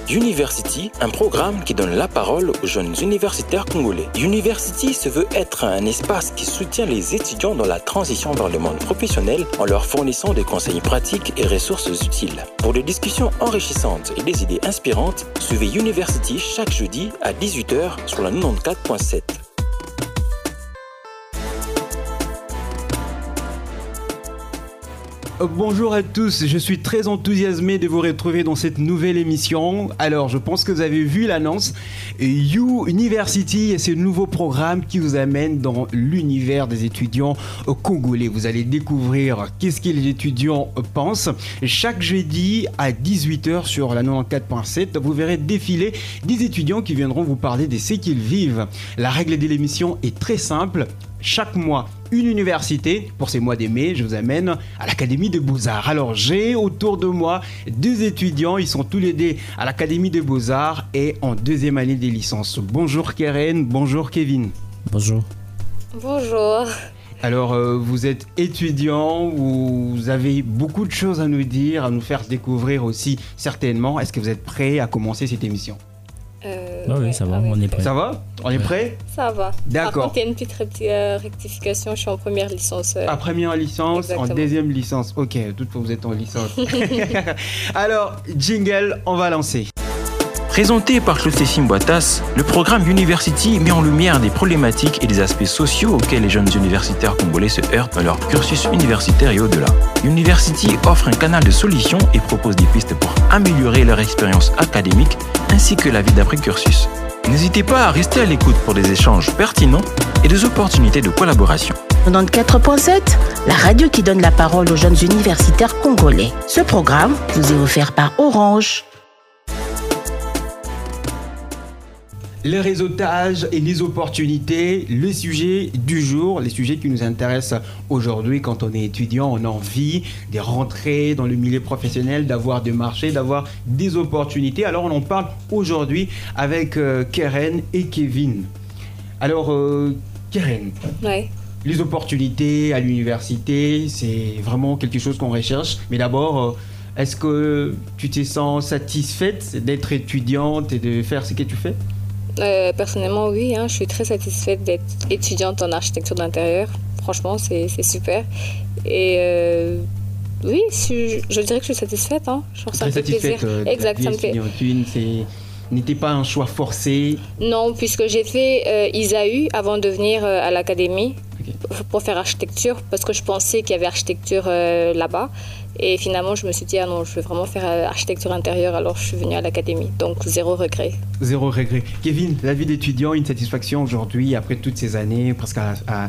University, un programme qui donne la parole aux jeunes universitaires congolais. University se veut être un espace qui soutient les étudiants dans la transition vers le monde professionnel en leur fournissant des conseils pratiques et ressources utiles. Pour des discussions enrichissantes et des idées inspirantes, suivez University chaque jeudi à 18h sur la 94.7. Bonjour à tous, je suis très enthousiasmé de vous retrouver dans cette nouvelle émission. Alors, je pense que vous avez vu l'annonce. You University, c'est un nouveau programme qui vous amène dans l'univers des étudiants congolais. Vous allez découvrir qu'est-ce que les étudiants pensent. Chaque jeudi à 18h sur la 94.7, vous verrez défiler des étudiants qui viendront vous parler de ce qu'ils vivent. La règle de l'émission est très simple. Chaque mois, une université. Pour ces mois de mai, je vous amène à l'Académie des Beaux-Arts. Alors, j'ai autour de moi deux étudiants. Ils sont tous les deux à l'Académie des Beaux-Arts et en deuxième année des licences. Bonjour Keren, bonjour Kevin. Bonjour. Bonjour. Alors, vous êtes étudiants, vous avez beaucoup de choses à nous dire, à nous faire découvrir aussi, certainement. Est-ce que vous êtes prêts à commencer cette émission ? Oui, ça va, on est prêt. Ça va ? On est prêt ? Ça va. D'accord. Par contre, il y a une petite rectification, je suis en première licence. À première licence, Exactement. En deuxième licence. Ok, toutefois vous êtes en licence. Alors, jingle, on va lancer. Présenté par Clotilde Boitas, le programme University met en lumière des problématiques et des aspects sociaux auxquels les jeunes universitaires congolais se heurtent dans leur cursus universitaire et au-delà. University offre un canal de solutions et propose des pistes pour améliorer leur expérience académique ainsi que la vie d'après-cursus. N'hésitez pas à rester à l'écoute pour des échanges pertinents et des opportunités de collaboration. 94.7, la radio qui donne la parole aux jeunes universitaires congolais. Ce programme vous est offert par Orange. Le réseautage et les opportunités, le sujet du jour, les sujets qui nous intéressent aujourd'hui quand on est étudiant, on a envie de rentrer dans le milieu professionnel, d'avoir des marchés, d'avoir des opportunités. Alors on en parle aujourd'hui avec Keren et Kevin. Alors Keren, Ouais. les opportunités à l'université, c'est vraiment quelque chose qu'on recherche. Mais d'abord, est-ce que tu te sens satisfaite d'être étudiante et de faire ce que tu fais ? Personnellement, oui, je suis très satisfaite d'être étudiante en architecture d'intérieur. Franchement, c'est super. Et oui, je dirais que je suis satisfaite. Genre, ça me fait plaisir. Exact, ça me fait. N'était pas un choix forcé. Non, puisque j'ai fait ISAU avant de venir à l'académie pour faire architecture, parce que je pensais qu'il y avait architecture là-bas. Et finalement, je me suis dit, non, je veux vraiment faire architecture intérieure, alors je suis venue à l'académie. Donc, zéro regret. Zéro regret. Kevin, la vie d'étudiant, une satisfaction aujourd'hui, après toutes ces années, presque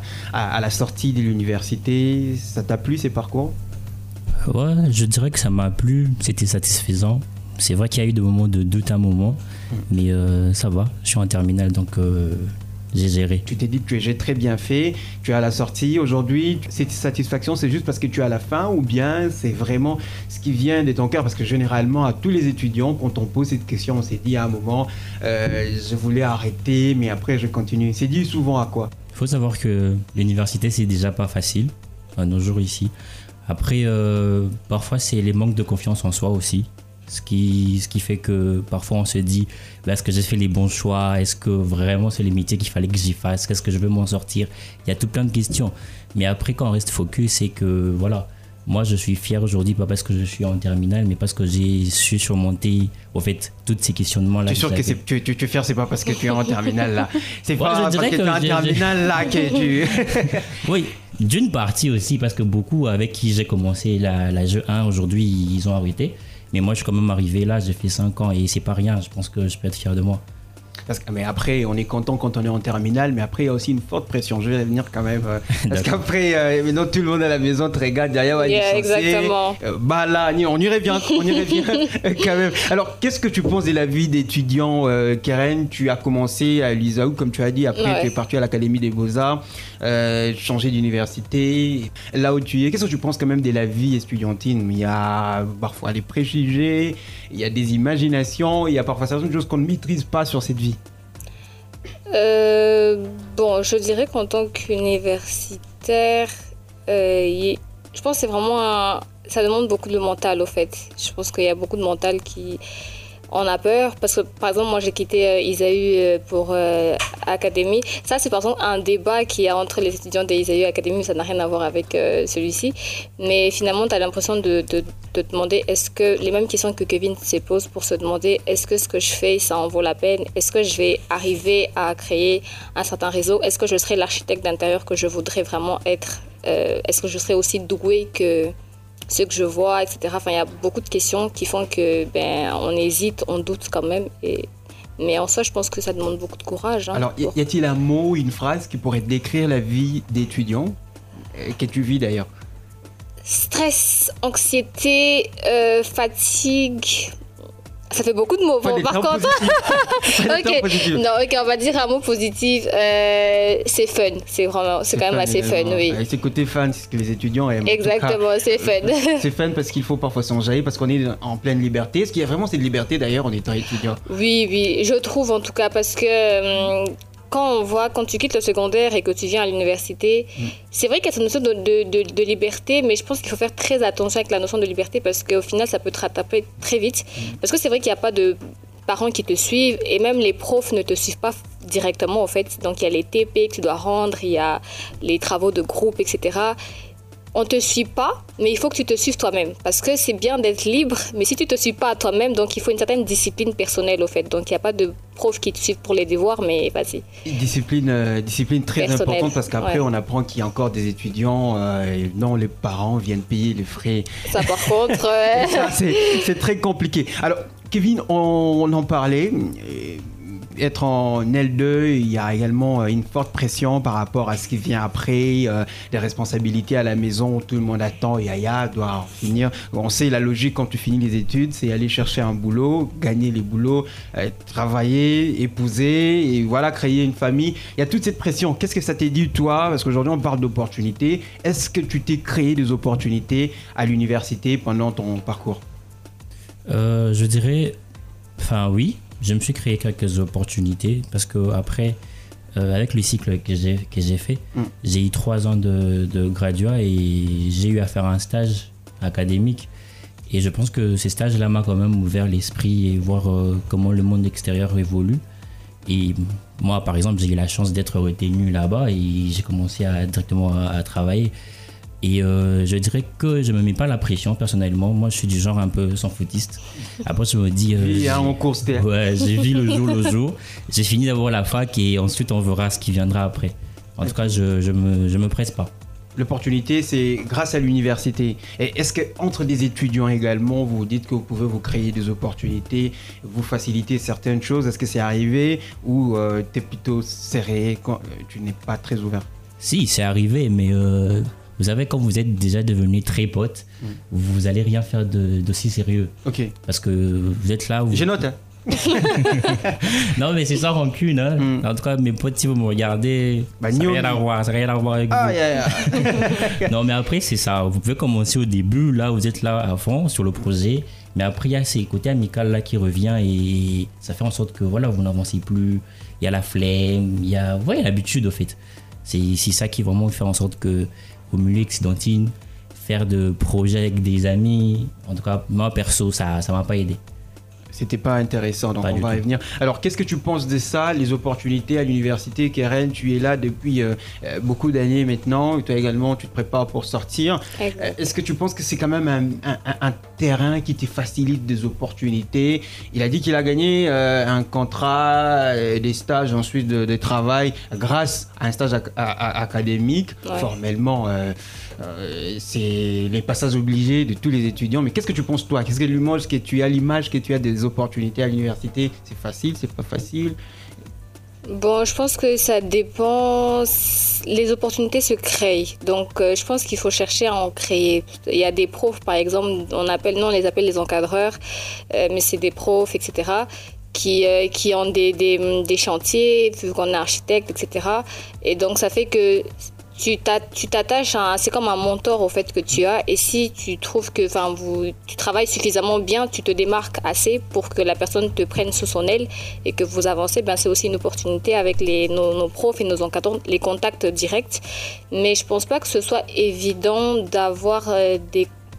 à la sortie de l'université, ça t'a plu ces parcours ? Ouais, je dirais que ça m'a plu, c'était satisfaisant. C'est vrai qu'il y a eu des moments de doute à un moment, mais ça va, je suis en terminale, donc j'ai géré. Tu t'es dit que j'ai très bien fait, tu es à la sortie. Aujourd'hui, cette satisfaction, c'est juste parce que tu es à la fin ou bien c'est vraiment ce qui vient de ton cœur ? Parce que généralement, à tous les étudiants, quand on pose cette question, on s'est dit à un moment, je voulais arrêter, mais après je continue. C'est dû souvent à quoi ? Il faut savoir que l'université, c'est déjà pas facile, à nos jours ici. Après, parfois, c'est les manques de confiance en soi aussi. Ce qui fait que parfois on se dit, est-ce que j'ai fait les bons choix ? Est-ce que vraiment c'est les métiers qu'il fallait que j'y fasse ? Est-ce que je veux m'en sortir ? Il y a tout plein de questions. Mais après, quand on reste focus, c'est que voilà, moi je suis fier aujourd'hui, pas parce que je suis en terminale, mais parce que j'ai su surmonter au fait tous ces questionnements-là. Tu es sûr que tu es fier, c'est pas parce que tu es en terminale là. C'est Ouais, pas parce que tu es en terminale là que tu... Oui, d'une partie aussi, parce que beaucoup avec qui j'ai commencé la Jeu 1 aujourd'hui, ils ont arrêté. Mais moi, je suis quand même arrivé là, j'ai fait 5 ans et c'est pas rien. Je pense que je peux être fier de moi. Mais après, on est content quand on est en terminale, mais après, il y a aussi une forte pression. Je vais venir quand même. Parce qu'après, maintenant, tout le monde à la maison te regarde derrière. Exactement. Là, on y revient quand même. Alors, qu'est-ce que tu penses de la vie d'étudiant, Keren ? Tu as commencé à l'ISAU, comme tu as dit. Après, tu es parti à l'Académie des Beaux-Arts, changé d'université. Là où tu es, qu'est-ce que tu penses quand même de la vie estudiantine ? Il y a parfois des préjugés, il y a des imaginations, il y a parfois certaines choses qu'on ne maîtrise pas sur cette vie. Bon, je dirais qu'en tant qu'universitaire, je pense que c'est vraiment ça demande beaucoup de mental au fait. Je pense qu'il y a beaucoup de mental on a peur parce que, par exemple, moi j'ai quitté Isaü pour Académie. Ça, c'est par exemple un débat qu'il y a entre les étudiants d'Isaü et Académie, mais ça n'a rien à voir avec celui-ci. Mais finalement, tu as l'impression de te demander est-ce que les mêmes questions que Kevin se pose pour se demander est-ce que ce que je fais, ça en vaut la peine? Est-ce que je vais arriver à créer un certain réseau? Est-ce que je serai l'architecte d'intérieur que je voudrais vraiment être? Est-ce que je serai aussi douée que ce que je vois, etc. Enfin, il y a beaucoup de questions qui font que on hésite, on doute quand même. Mais en soi, je pense que ça demande beaucoup de courage. Alors, y a-t-il un mot, une phrase qui pourrait décrire la vie d'étudiant que tu vis d'ailleurs? Stress, anxiété, fatigue. Ça fait beaucoup de mots. Bon, par contre, on va dire un mot positif. C'est fun. C'est quand même assez fun, oui. C'est côté fun, c'est ce que les étudiants aiment. Exactement, c'est fun. C'est fun parce qu'il faut parfois s'enjailler, parce qu'on est en pleine liberté. Est-ce qu'il y a vraiment cette liberté d'ailleurs en étant étudiant? Oui, je trouve en tout cas, parce que quand tu quittes le secondaire et que tu viens à l'université, c'est vrai qu'il y a cette notion de liberté, mais je pense qu'il faut faire très attention avec la notion de liberté parce qu'au final, ça peut te rattraper très vite. Parce que c'est vrai qu'il n'y a pas de parents qui te suivent et même les profs ne te suivent pas directement, en fait. Donc, il y a les TP que tu dois rendre, il y a les travaux de groupe, etc. On ne te suit pas, mais il faut que tu te suives toi-même. Parce que c'est bien d'être libre, mais si tu ne te suis pas à toi-même, donc il faut une certaine discipline personnelle, au fait. Donc il n'y a pas de profs qui te suivent pour les devoirs, mais vas-y. Discipline très importante, parce qu'après, on apprend qu'il y a encore des étudiants, et non, les parents viennent payer les frais. Ça, par contre... Ça, c'est très compliqué. Alors, Kevin, on en parlait... Être en L2, il y a également une forte pression par rapport à ce qui vient après, des responsabilités à la maison, tout le monde attend, Yaya doit en finir. On sait la logique quand tu finis les études, c'est aller chercher un boulot, gagner les boulots, travailler, épouser et voilà, créer une famille. Il y a toute cette pression. Qu'est-ce que ça t'a dit toi? Parce qu'aujourd'hui on parle d'opportunités. Est-ce que tu t'es créé des opportunités à l'université pendant ton parcours? Je dirais, oui. Je me suis créé quelques opportunités parce que après, avec le cycle que j'ai fait, j'ai eu 3 ans de graduat et j'ai eu à faire un stage académique. Et je pense que ces stages-là m'ont quand même ouvert l'esprit et voir comment le monde extérieur évolue. Et moi, par exemple, j'ai eu la chance d'être retenu là-bas et j'ai commencé directement à travailler. Et je dirais que je ne me mets pas la pression personnellement. Moi, je suis du genre un peu sans foutiste. Après, je me dis... j'ai vu le jour. J'ai fini d'avoir la fac et ensuite, on verra ce qui viendra après. En tout cas, je me presse pas. L'opportunité, c'est grâce à l'université. Et est-ce qu'entre des étudiants également, vous dites que vous pouvez vous créer des opportunités, vous faciliter certaines choses? Est-ce que c'est arrivé ou tu es plutôt serré, tu n'es pas très ouvert? Si, c'est arrivé, mais... Vous savez, quand vous êtes déjà devenu très pote, vous n'allez rien faire d'aussi sérieux. Ok. Parce que vous êtes là où... Je note, hein. Non, mais c'est sans rancune, hein. En tout cas, mes potes, si vous me regardez, ça n'a rien à voir avec vous. Non, mais après, c'est ça. Vous pouvez commencer au début, là, vous êtes là à fond sur le projet. Mais après, il y a ces côtés amicaux là qui revient et ça fait en sorte que, voilà, vous n'avancez plus. Il y a la flemme, il y a l'habitude, au fait. C'est ça qui vraiment fait en sorte que au milieu estudiantine, faire de projets avec des amis, en tout cas, moi perso, ça m'a pas aidé. C'était pas intéressant, donc on va y venir. Alors, qu'est-ce que tu penses de ça, les opportunités à l'université? Keren, tu es là depuis beaucoup d'années maintenant. Toi également, tu te prépares pour sortir. Est-ce que tu penses que c'est quand même un terrain qui te facilite des opportunités? Il a dit qu'il a gagné un contrat, des stages ensuite de travail grâce à un stage académique. Formellement, c'est les passages obligés de tous les étudiants. Mais qu'est-ce que tu penses toi? Qu'est-ce que l'image que tu as, des opportunités à l'université? C'est facile, c'est pas facile? Bon, je pense que ça dépend. Les opportunités se créent. Donc, je pense qu'il faut chercher à en créer. Il y a des profs, par exemple, on les appelle les encadreurs, mais c'est des profs, etc., qui ont des chantiers, vu qu'on est architecte, etc. Et donc, ça fait que tu t'attaches c'est comme un mentor au fait que tu as, et si tu trouves que tu travailles suffisamment bien, tu te démarques assez pour que la personne te prenne sous son aile et que vous avancez, c'est aussi une opportunité avec nos profs et nos encadrants, les contacts directs. Mais je pense pas que ce soit évident d'avoir des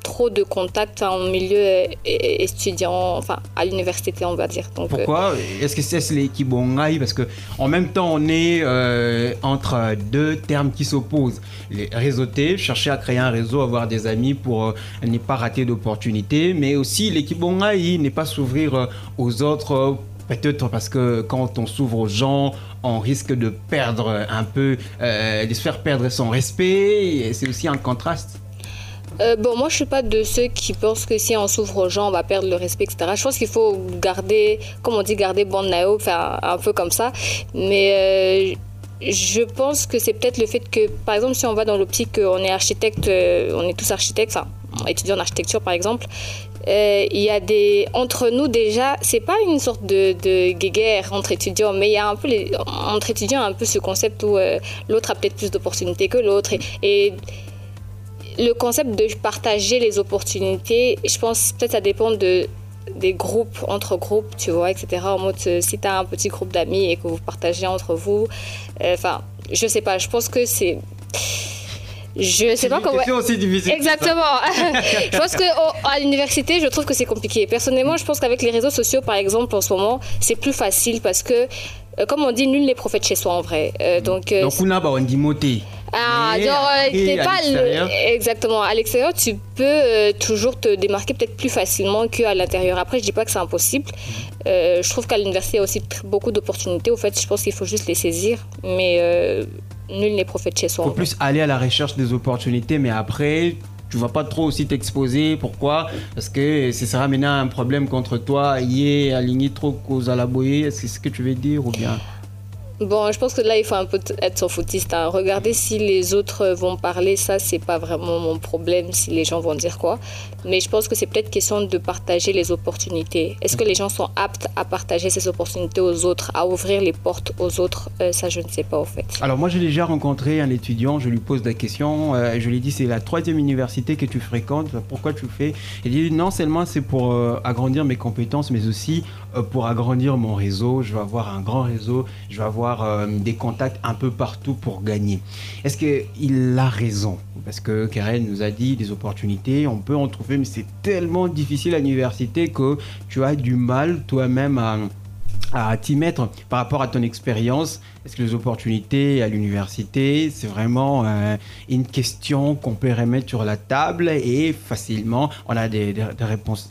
trop de contacts en milieu étudiant, enfin à l'université on va dire. Donc, pourquoi est-ce que c'est les Kibongai? Parce qu'en même temps on est entre deux termes qui s'opposent. Les réseauter, chercher à créer un réseau, avoir des amis pour ne pas rater d'opportunités, mais aussi les Kibongai, ne pas s'ouvrir aux autres. Peut-être parce que quand on s'ouvre aux gens, on risque de perdre un peu, de se faire perdre son respect. Et c'est aussi un contraste. Bon, moi je suis pas de ceux qui pensent que si on s'ouvre aux gens, on va perdre le respect, etc. Je pense qu'il faut garder, comme on dit, garder bon naïf, faire un peu comme ça. Mais je pense que c'est peut-être le fait que, par exemple, si on va dans l'optique qu'on est architecte, on est tous architectes, enfin, étudiants en architecture par exemple. Il y a entre nous déjà, c'est pas une sorte de guéguerre entre étudiants, mais il y a un peu entre étudiants un peu ce concept où l'autre a peut-être plus d'opportunités que l'autre et le concept de partager les opportunités, je pense peut-être ça dépend des groupes, entre groupes, tu vois, etc. En mode, si tu as un petit groupe d'amis et que vous partagez entre vous, enfin, je sais pas, je pense que c'est... Je sais pas comment. C'est aussi difficile. Exactement. Je pense qu'à l'université, je trouve que c'est compliqué. Personnellement, je pense qu'avec les réseaux sociaux, par exemple, en ce moment, c'est plus facile parce que, comme on dit, nul n'est prophète chez soi en vrai. Donc, on a dit moté. T'es pas exactement. À l'extérieur, tu peux toujours te démarquer peut-être plus facilement qu'à l'intérieur. Après, je dis pas que c'est impossible. Je trouve qu'à l'université, il y a aussi beaucoup d'opportunités. Au fait, je pense qu'il faut juste les saisir. Mais nul n'est prophète chez soi. Il faut plus aller à la recherche des opportunités, mais après, tu vas pas trop aussi t'exposer. Pourquoi? Parce que ce sera maintenant un problème contre toi. Y est aligné trop cause à la boyer. Est-ce que c'est ce que tu veux dire ou bien? Bon, je pense que là, il faut un peu être son foutiste. Hein. Regardez si les autres vont parler, ça, c'est pas vraiment mon problème, si les gens vont dire quoi. Mais je pense que c'est peut-être question de partager les opportunités. Est-ce que les gens sont aptes à partager ces opportunités aux autres, à ouvrir les portes aux autres? Ça, je ne sais pas, au fait. Alors, moi, j'ai déjà rencontré un étudiant, je lui pose la question, je lui dis, c'est la 3e université que tu fréquentes, pourquoi tu le fais? Il dit, non seulement c'est pour agrandir mes compétences, mais aussi pour agrandir mon réseau. Je vais avoir un grand réseau, je vais avoir des contacts un peu partout pour gagner. Est-ce qu'il a raison? Parce que Karen nous a dit des opportunités, on peut en trouver, mais c'est tellement difficile à l'université que tu as du mal toi-même à t'y mettre par rapport à ton expérience. Est-ce que les opportunités à l'université, c'est vraiment une question qu'on peut remettre sur la table et facilement on a des réponses?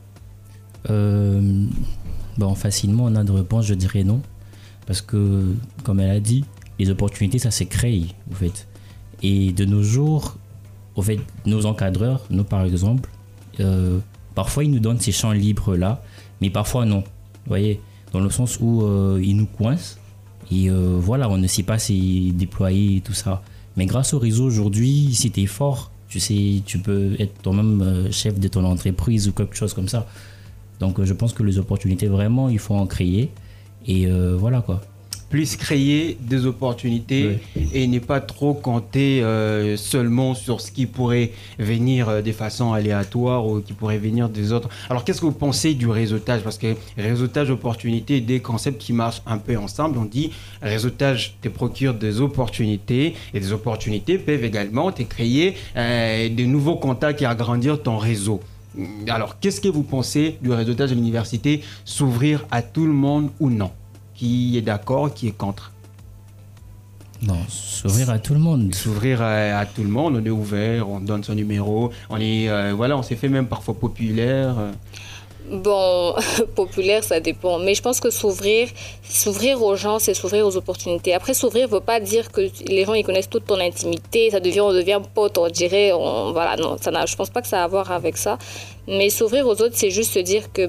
Bon, facilement on a des réponses, je dirais non. Parce que, comme elle a dit, les opportunités, ça s'est créé, en fait. Et de nos jours, en fait, nos encadreurs, nous par exemple, parfois ils nous donnent ces champs libres-là, mais parfois non. Vous voyez, dans le sens où ils nous coincent. Et voilà, on ne sait pas s'y déployer et tout ça. Mais grâce au réseau aujourd'hui, si tu es fort, tu sais, tu peux être toi-même chef de ton entreprise ou quelque chose comme ça. Donc je pense que les opportunités, vraiment, il faut en créer. Et voilà quoi. Plus créer des opportunités et ne pas trop compter seulement sur ce qui pourrait venir de façon aléatoire ou qui pourrait venir des autres. Alors qu'est-ce que vous pensez du réseautage? Parce que réseautage, opportunité, des concepts qui marchent un peu ensemble. On dit réseautage te procure des opportunités et des opportunités peuvent également te créer de nouveaux contacts et agrandir ton réseau. Alors, qu'est-ce que vous pensez du réseautage de l'université, s'ouvrir à tout le monde ou non? Qui est d'accord, qui est contre? Non, s'ouvrir à tout le monde. S'ouvrir à tout le monde, on est ouvert, on donne son numéro, on est, on s'est fait même parfois populaire. Bon, populaire, ça dépend. Mais je pense que s'ouvrir aux gens, c'est s'ouvrir aux opportunités. Après, s'ouvrir ne veut pas dire que les gens ils connaissent toute ton intimité, on devient pote, on dirait, voilà, non, je pense pas que ça a à voir avec ça. Mais s'ouvrir aux autres, c'est juste se dire que,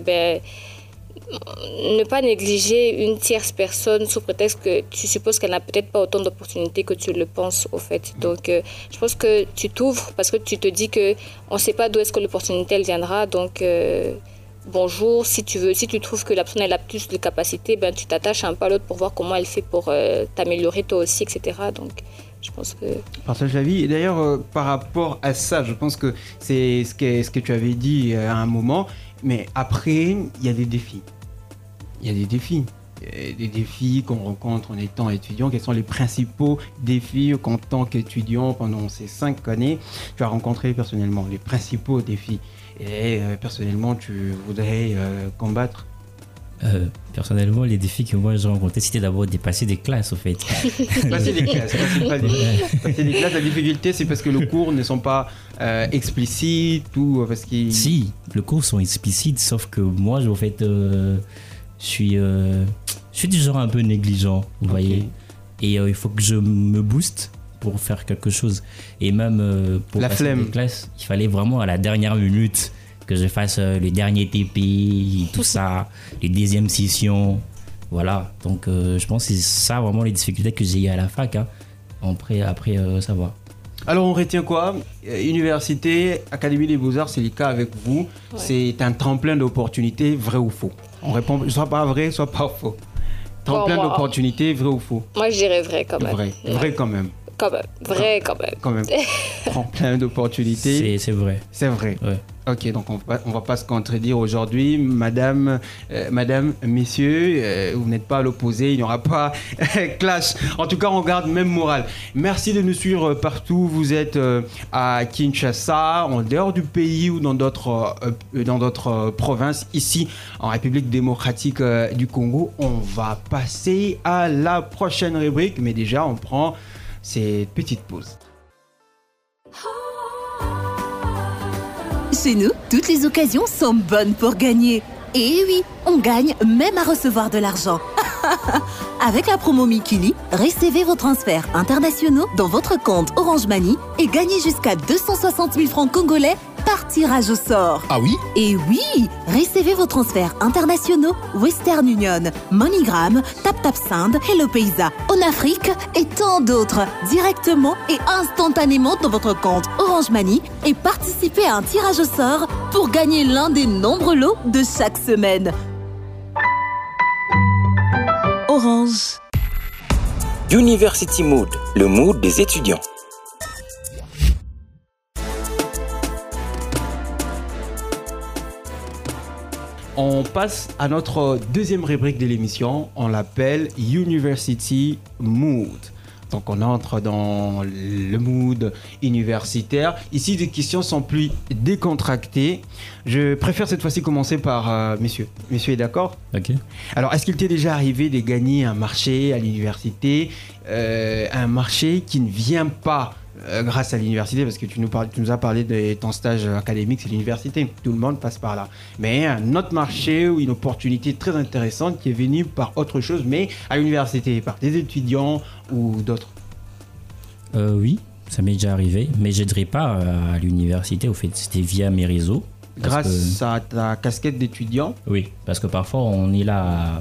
ne pas négliger une tierce personne sous prétexte que tu supposes qu'elle n'a peut-être pas autant d'opportunités que tu le penses, au fait. Donc, je pense que tu t'ouvres parce que tu te dis qu'on ne sait pas d'où est-ce que l'opportunité elle viendra, donc... bonjour, si tu trouves que la personne elle a plus de capacité, tu t'attaches un peu à l'autre pour voir comment elle fait pour t'améliorer toi aussi, etc. Donc je pense que... Partage la vie. Et d'ailleurs, par rapport à ça, je pense que c'est ce que tu avais dit à un moment, mais après, il y a des défis. Il y a des défis. des défis qu'on rencontre en étant étudiant. Quels sont les principaux défis qu'en tant qu'étudiant pendant ces 5 années tu as rencontré personnellement, les principaux défis et personnellement tu voudrais combattre? Personnellement, les défis que moi j'ai rencontrés, c'était d'abord dépasser des classes, au fait. Passer des classes, passer des classes, la difficulté, c'est parce que les cours ne sont pas explicites ou parce qu'ils... Si, les cours sont explicites, sauf que moi, en fait, je suis du genre un peu négligent, vous voyez. Et il faut que je me booste pour faire quelque chose. Et même pour la passer flemme. des classes, il fallait vraiment à la dernière minute que je fasse le dernier TP, tout ça, les deuxièmes sessions, voilà. Donc je pense que c'est ça vraiment les difficultés que j'ai eues à la fac. Hein. Après ça va. Alors on retient quoi? Université, Académie des Beaux-Arts, c'est le cas avec vous. Ouais. C'est un tremplin d'opportunités, vrai ou faux? On répond soit pas vrai, soit pas faux. Tremplin d'opportunités, vrai ou faux? Moi je dirais vrai quand même. Vrai quand même. Quand même, vrai quand même. Quand même. Tremplin d'opportunités. C'est vrai. C'est vrai. Ouais. Ok, donc on va pas se contredire aujourd'hui. Madame, messieurs, vous n'êtes pas à l'opposé, il n'y aura pas clash. En tout cas, on garde même morale. Merci de nous suivre partout. Vous êtes à Kinshasa, en dehors du pays ou dans d'autres provinces. Ici, en République démocratique du Congo, on va passer à la prochaine rubrique. Mais déjà, on prend cette petite pause. Chez nous, toutes les occasions sont bonnes pour gagner. Et oui, on gagne même à recevoir de l'argent. Avec la promo Mikili, recevez vos transferts internationaux dans votre compte Orange Money et gagnez jusqu'à 260 000 francs congolais par tirage au sort. Ah oui? Et oui, recevez vos transferts internationaux Western Union, MoneyGram, TapTapSend, Hello Paysa, Onafrique et tant d'autres directement et instantanément dans votre compte Orange Money et participez à un tirage au sort pour gagner l'un des nombreux lots de chaque semaine. Orange. University Mood, le mood des étudiants. On passe à notre deuxième rubrique de l'émission. On l'appelle University Mood. Donc on entre dans le mood universitaire. Ici, les questions sont plus décontractées. Je préfère cette fois-ci commencer par messieurs. Messieurs est d'accord? Ok. Alors, est-ce qu'il t'est déjà arrivé de gagner un marché à l'université, un marché qui ne vient pas grâce à l'université, parce que tu nous as parlé de ton stage académique, c'est l'université, tout le monde passe par là. Mais un autre marché ou une opportunité très intéressante qui est venue par autre chose, mais à l'université, par des étudiants ou d'autres? Oui, ça m'est déjà arrivé, mais je ne dirais pas à l'université, au fait, c'était via mes réseaux. Grâce à ta casquette d'étudiant? Oui, parce que parfois on est là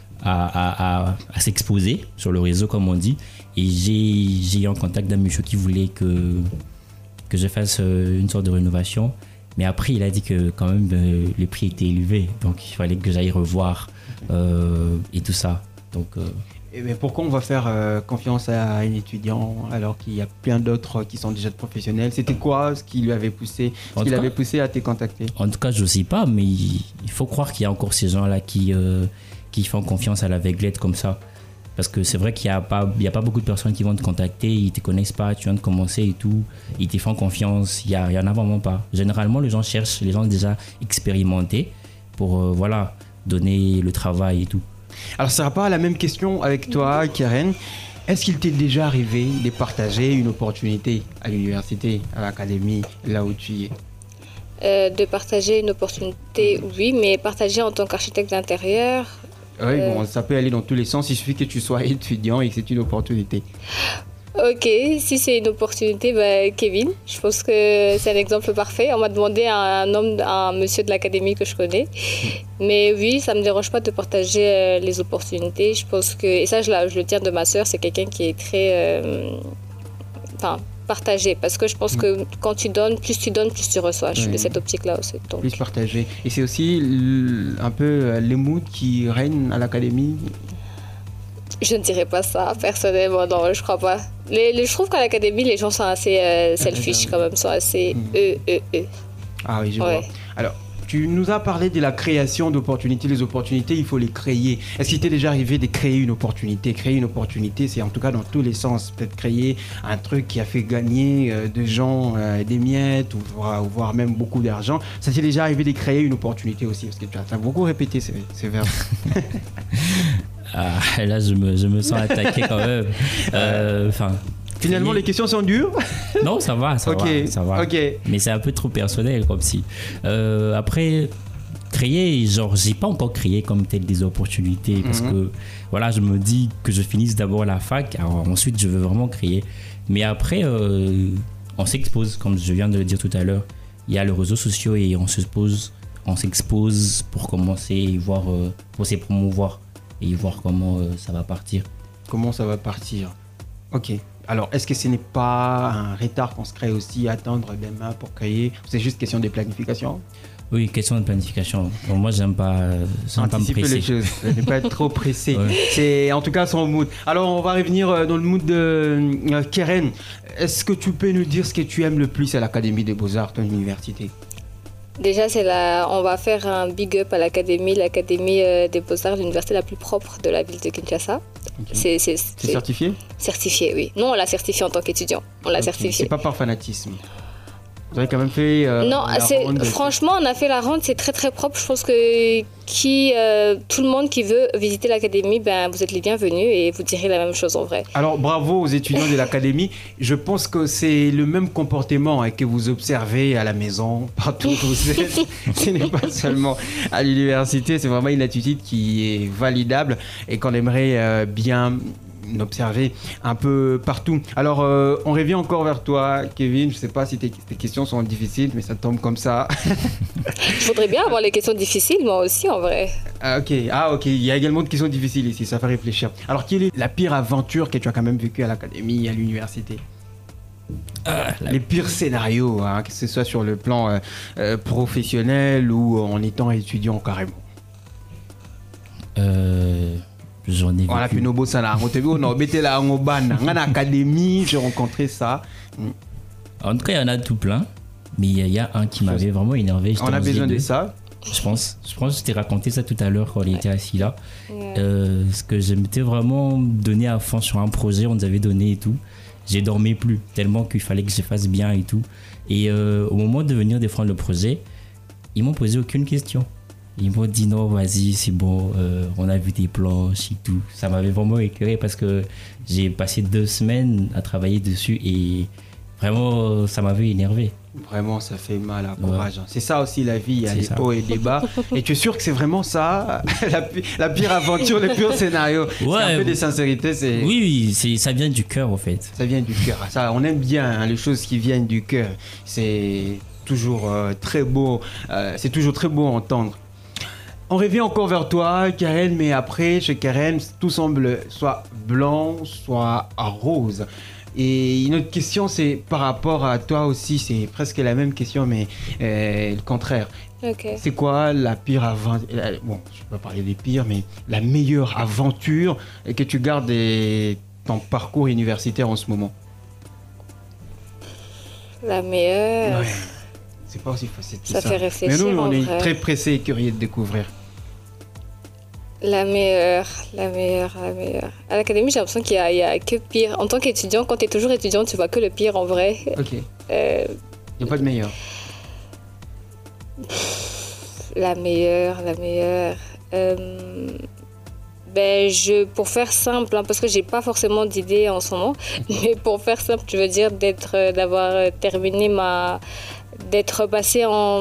à s'exposer sur le réseau, comme on dit. Et j'ai eu en contact d'un monsieur qui voulait que je fasse une sorte de rénovation. Mais après, il a dit que quand même les prix étaient élevés. Donc, il fallait que j'aille revoir et tout ça. Donc, mais pourquoi on va faire confiance à un étudiant alors qu'il y a plein d'autres qui sont déjà professionnels? C'était quoi ce qui lui avait poussé, avait poussé à te contacter? En tout cas, je ne sais pas, mais il faut croire qu'il y a encore ces gens-là qui font confiance à l'aveuglette comme ça. Parce que c'est vrai qu'il n'y a pas beaucoup de personnes qui vont te contacter, ils ne te connaissent pas, tu viens de commencer et tout, ils te font confiance, il n'y en a vraiment pas. Généralement, les gens cherchent les gens déjà expérimentés pour donner le travail et tout. Alors, ça ne sera pas la même question avec toi, Karen. Est-ce qu'il t'est déjà arrivé de partager une opportunité à l'université, à l'académie, là où tu es? De partager une opportunité, oui, mais partager en tant qu'architecte d'intérieur... Oui, bon, ça peut aller dans tous les sens, il suffit que tu sois étudiant et que c'est une opportunité. Ok, si c'est une opportunité, Kevin, je pense que c'est un exemple parfait. On m'a demandé à un monsieur de l'académie que je connais. Mais oui, ça ne me dérange pas de partager les opportunités. Je pense que, et ça je le tiens de ma sœur, c'est quelqu'un qui est très... partagé, parce que je pense que quand tu donnes, plus tu reçois. Je suis de cette optique-là aussi. Donc. Plus partagé. Et c'est aussi un peu les moods qui règnent à l'académie? Je ne dirais pas ça, personnellement, non, je crois pas. Je trouve qu'à l'académie, les gens sont assez selfish quand même, sont assez Ah oui, je vois. Alors, tu nous as parlé de la création d'opportunités. Les opportunités, il faut les créer. Est-ce qu'il t'est déjà arrivé de créer une opportunité? Créer une opportunité, c'est en tout cas dans tous les sens. Peut-être créer un truc qui a fait gagner des gens des miettes ou voire même beaucoup d'argent. Ça t'est déjà arrivé de créer une opportunité aussi? Parce que tu as beaucoup répété ces verbes. Là, je me sens attaqué quand même. Finalement, les questions sont dures? Non, ça va. Okay. Mais c'est un peu trop personnel comme si. Après, créer, genre, j'ai pas encore créé comme telle des opportunités parce que, voilà, je me dis que je finisse d'abord la fac, alors ensuite je veux vraiment créer. Mais après, on s'expose, comme je viens de le dire tout à l'heure. Il y a les réseaux sociaux et on s'expose pour commencer et voir, pour se promouvoir et voir comment ça va partir. Comment ça va partir? Ok. Alors, est-ce que ce n'est pas un retard qu'on se crée aussi, attendre demain pour créer? C'est juste question de planification? Oui, question de planification. Bon, moi, j'aime pas me presser. Les choses, ne pas être trop pressé. Ouais. C'est en tout cas son mood. Alors, on va revenir dans le mood de Keren. Est-ce que tu peux nous dire ce que tu aimes le plus à l'Académie des Beaux-Arts, ton université? Déjà, on va faire un big up à l'Académie des Beaux-Arts, l'université la plus propre de la ville de Kinshasa. Okay. C'est certifié? Certifié, oui. Non, on l'a certifié en tant qu'étudiant. On l'a certifié. C'est pas par fanatisme. Vous avez quand même fait non, franchement, on a fait la ronde, c'est très très propre. Je pense que tout le monde qui veut visiter l'académie, vous êtes les bienvenus et vous direz la même chose en vrai. Alors bravo aux étudiants de l'académie. Je pense que c'est le même comportement que vous observez à la maison, partout où vous êtes. Ce n'est pas seulement à l'université, c'est vraiment une attitude qui est validable et qu'on aimerait bien observer un peu partout. Alors, on revient encore vers toi, Kevin. Je ne sais pas si tes questions sont difficiles, mais ça tombe comme ça. Je voudrais bien avoir les questions difficiles, moi aussi, en vrai. Ok. Il y a également des questions difficiles ici, ça fait réfléchir. Alors, quelle est la pire aventure que tu as quand même vécue à l'académie, à l'université? Les pires scénarios, que ce soit sur le plan professionnel ou en étant étudiant carrément. J'en ai vécu. Voilà, puis nos beaux salariés. On a été là en académie, j'ai rencontré ça. En tout cas, il y en a tout plein. Mais il y a un qui m'avait vraiment énervé. On a besoin de ça. Je pense que je t'ai raconté ça tout à l'heure quand on était assis là. Ce que je m'étais vraiment donné à fond sur un projet, on nous avait donné et tout. J'ai dormi plus, tellement qu'il fallait que je fasse bien et tout. Et au moment de venir défendre le projet, ils m'ont posé aucune question. Ils m'ont dit non, vas-y, c'est bon, on a vu tes planches et tout. Ça m'avait vraiment écœuré parce que j'ai passé 2 semaines à travailler dessus et vraiment, ça m'avait énervé. Vraiment, ça fait mal à courage. Ouais. C'est ça aussi la vie, il y a des hauts et des bas. Et tu es sûr que c'est vraiment ça, la pire aventure, le pire scénario? C'est un peu de sincérité. Oui, ça vient du cœur en fait. Ça vient du cœur. Ça, on aime bien les choses qui viennent du cœur. C'est toujours très beau. C'est toujours très beau à entendre. On revient encore vers toi, Karen, mais après, chez Karen, tout semble soit blanc, soit rose. Et une autre question, c'est par rapport à toi aussi, c'est presque la même question, mais le contraire. Okay. C'est quoi la pire aventure? Bon, je ne peux pas parler des pires, mais la meilleure aventure que tu gardes de ton parcours universitaire en ce moment? La meilleure... Ouais. C'est pas aussi facile que ça. Ça fait réfléchir. Mais nous, on est très pressés et curieux de découvrir. La meilleure. À l'académie, j'ai l'impression qu'il y a que pire. En tant qu'étudiant, quand tu es toujours étudiant, tu vois que le pire en vrai. Ok. Il n'y a pas de meilleur. La meilleure. Pour faire simple, parce que j'ai pas forcément d'idée en ce moment, mais pour faire simple, je veux dire d'avoir terminé d'être passé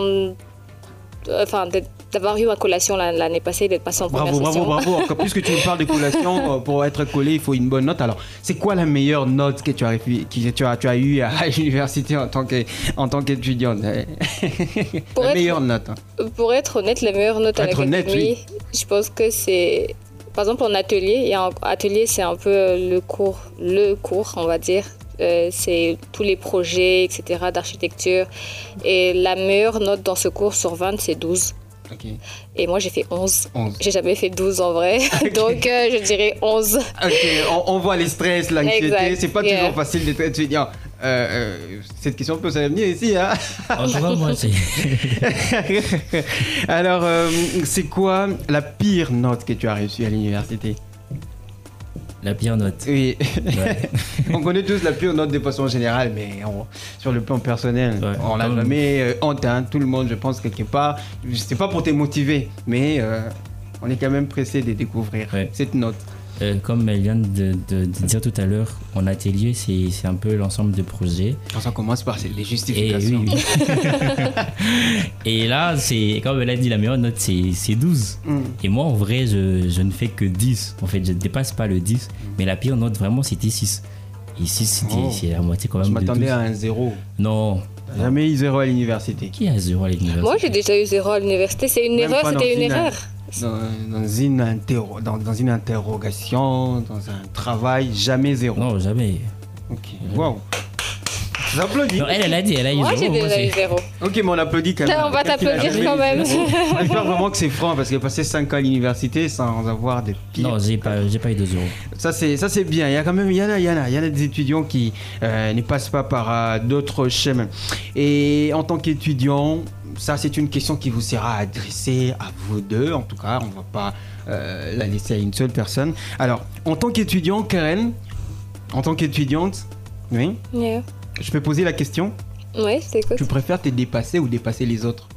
d'avoir eu ma collation l'année passée, d'être passé en première session. Bravo. Encore plus que tu me parles de collation, pour être collé, il faut une bonne note. Alors, c'est quoi la meilleure note que tu as eue à l'université en tant qu'étudiante? Meilleure note. Pour être honnête, la meilleure note à l'académie, je pense que c'est... Par exemple, en atelier, atelier, c'est un peu le cours, on va dire. C'est tous les projets, etc., d'architecture. Et la meilleure note dans ce cours sur 20, c'est 12. Ok. Et moi, j'ai fait 11. 11. J'ai jamais fait 12 en vrai. Donc, je dirais 11. Ok, on voit les stress, l'anxiété. Exact. C'est pas toujours facile d'être étudiant. Cette question peut venir ici, hein. En tout cas, moi, c'est. Alors, c'est quoi la pire note que tu as reçue à l'université? La pire note. Oui. Ouais. On connaît tous la pire note de façon générale, mais sur le plan personnel, Ouais. on n'a jamais honte. Hein. Tout le monde, je pense, quelque part. C'est pas pour te motiver, mais on est quand même pressé de découvrir cette note. Comme elle vient de dire tout à l'heure, en atelier, c'est un peu l'ensemble de projets. Quand ça commence par les Et, justifications. oui. Et là, comme elle a dit, la meilleure note, c'est 12. Et moi, en vrai, je ne fais que 10. En fait, je ne dépasse pas le 10. Mais la pire note, vraiment, c'était 6. Et 6, c'est la moitié quand même. Je de m'attendais 12. à un 0. Non. Jamais eu 0 à l'université. Qui a 0 à l'université? Moi, j'ai déjà eu 0 à l'université. C'est une Même erreur, pas dans c'était une une- erreur. Dans une interrogation, dans un travail, jamais 0. Non, jamais. Ok, waouh. J'applaudis. Non, elle a dit, elle a eu 0. Moi, j'ai déjà eu 0. Ok, mais on applaudit quand même. On va t'applaudir quand même. J'espère vraiment que c'est franc parce que passer 5 ans à l'université sans avoir de pire. Non, j'ai pas eu de 0. Ça c'est bien. Il y a quand même, il y en a des étudiants qui ne passent pas par d'autres chemins. Et en tant qu'étudiant, ça c'est une question qui vous sera adressée à vous deux. En tout cas, on ne va pas la laisser à une seule personne. Alors, en tant qu'étudiant, Karen, en tant qu'étudiante, oui, Yeah. je peux poser la question. Ouais, c'est quoi? Tu préfères te dépasser ou dépasser les autres?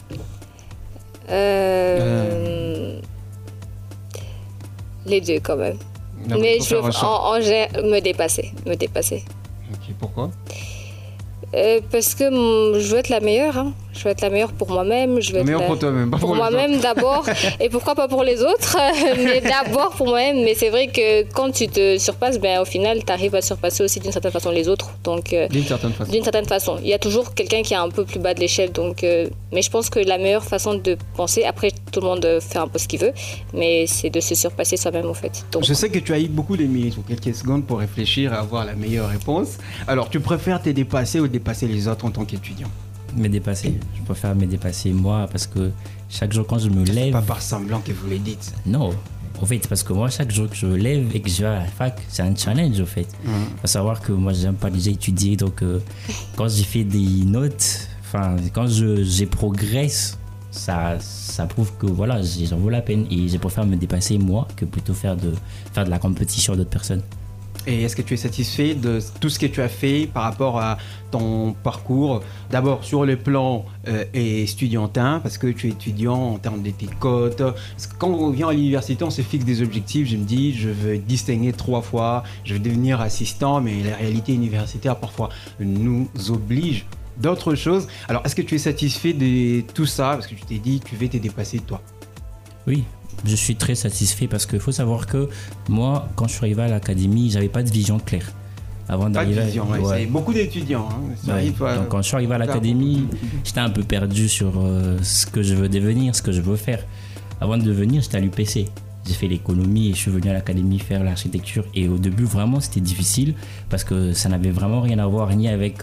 Les deux quand même. Non, Mais faut je faire un choix. me dépasser. Ok, pourquoi? Parce que je veux être la meilleure. Hein. Je veux être la meilleure pour moi-même. Je veux être Meilleur pour toi-même, pas pour pour les moi-même d'abord. Et pourquoi pas pour les autres? Mais d'abord pour moi-même. Mais c'est vrai que quand tu te surpasses, ben, au final, tu arrives à surpasser aussi d'une certaine façon les autres. Donc, D'une certaine façon. d'une certaine façon. Il y a toujours quelqu'un qui est un peu plus bas de l'échelle. Donc, mais je pense que la meilleure façon de penser, après tout le monde fait un peu ce qu'il veut, mais c'est de se surpasser soi-même en fait. Donc, Je sais que tu as eu beaucoup de minutes ou quelques secondes pour réfléchir et avoir la meilleure réponse. Alors, tu préfères te dépasser ou dépasser les autres en tant qu'étudiant? Me dépasser. Je préfère me dépasser moi parce que chaque jour quand je me C'est lève. pas par semblant que vous le dites. Non. En fait, parce que moi, chaque jour que je me lève et que je vais à la fac, c'est un challenge, en fait. Il faut savoir que moi, j'aime pas déjà étudier. Donc, quand j'ai fait des notes, enfin, quand je progresse, ça prouve que voilà, j'en vaut la peine. Et je préfère me dépasser moi que plutôt faire de la compétition à d'autres personnes. Et est-ce que tu es satisfait de tout ce que tu as fait par rapport à ton parcours? D'abord sur le plan estudiantin, parce que tu es étudiant en termes de tes cotes. Parce que quand on vient à l'université, on se fixe des objectifs. Je me dis, je veux distinguer 3 fois, je veux devenir assistant, mais la réalité universitaire parfois nous oblige d'autres choses. Alors, est-ce que tu es satisfait de tout ça? Parce que tu t'es dit, tu veux te dépasser toi. Oui, je suis très satisfait parce qu'il faut savoir que moi, quand je suis arrivé à l'académie, j'avais pas de vision claire. Avant Pas de d'arriver, vision, ouais. ouais. C'est beaucoup d'étudiants. Hein. Ça Ouais. arrive, Donc quand je suis arrivé à l'académie, j'étais un peu perdu sur ce que je veux devenir, ce que je veux faire. Avant de devenir, j'étais à l'UPC. J'ai fait l'économie et je suis venu à l'académie faire l'architecture. Et au début, vraiment, c'était difficile parce que ça n'avait vraiment rien à voir ni avec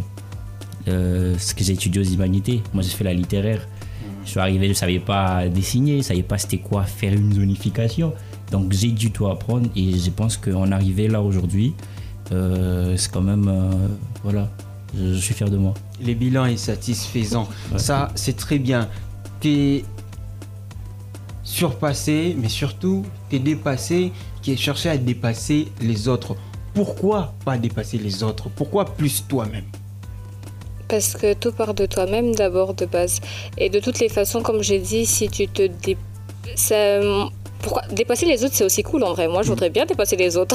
ce que j'ai étudié aux humanités. Moi, j'ai fait la littéraire. Je suis arrivé, je ne savais pas dessiner, je ne savais pas c'était quoi faire une zonification. Donc j'ai dû tout apprendre et je pense qu'en arrivé là aujourd'hui, c'est quand même, voilà, je suis fier de moi. Le bilan est satisfaisant. Ouais. Ça, c'est très bien. T'es surpassé, mais surtout, t'es dépassé, qui est cherché à dépasser les autres. Pourquoi pas dépasser les autres? Pourquoi plus toi-même? parce que tout part de toi-même d'abord de base. Et de toutes les façons, comme j'ai dit, si tu te pourquoi dépasser les autres, c'est aussi cool en vrai. Moi, je voudrais bien dépasser les autres.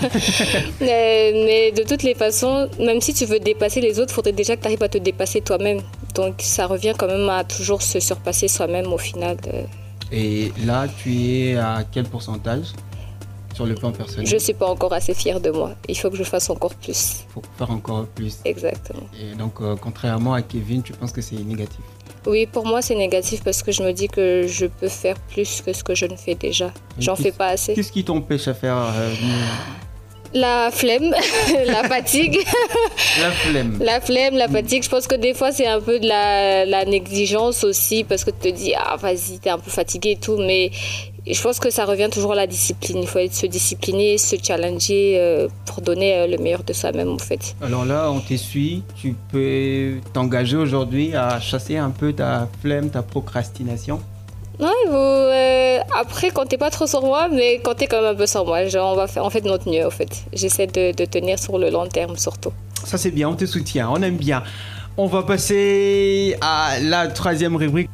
mais de toutes les façons, même si tu veux dépasser les autres, il faudrait déjà que tu arrives à te dépasser toi-même. Donc, ça revient quand même à toujours se surpasser soi-même au final. Et là, tu es à quel pourcentage sur le plan personnel? Je ne suis pas encore assez fière de moi. Il faut que je fasse encore plus. Il faut faire encore plus. Exactement. Et donc, contrairement à Kevin, tu penses que c'est négatif? Oui, pour moi, c'est négatif parce que je me dis que je peux faire plus que ce que je ne fais déjà. J'en fais pas assez. Qu'est-ce qui t'empêche à faire mieux? La flemme, la fatigue. La flemme. La flemme, la fatigue. Je pense que des fois, c'est un peu de la négligence aussi parce que tu te dis, ah, vas-y, t'es un peu fatigué et tout. Mais je pense que ça revient toujours à la discipline. Il faut se discipliner, se challenger pour donner le meilleur de soi-même, en fait. Alors là, on t'essuie. Tu peux t'engager aujourd'hui à chasser un peu ta flemme, ta procrastination. Ouais, après, comptez pas trop sur moi, mais comptez quand même un peu sur moi. Genre, on fait de notre mieux, en fait. J'essaie de tenir sur le long terme, surtout. Ça, c'est bien, on te soutient, on aime bien. On va passer à la troisième rubrique.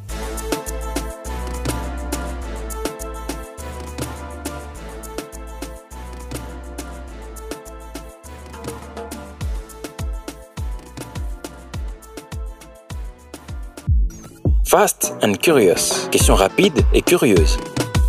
Fast and Curious. Question rapide et curieuse.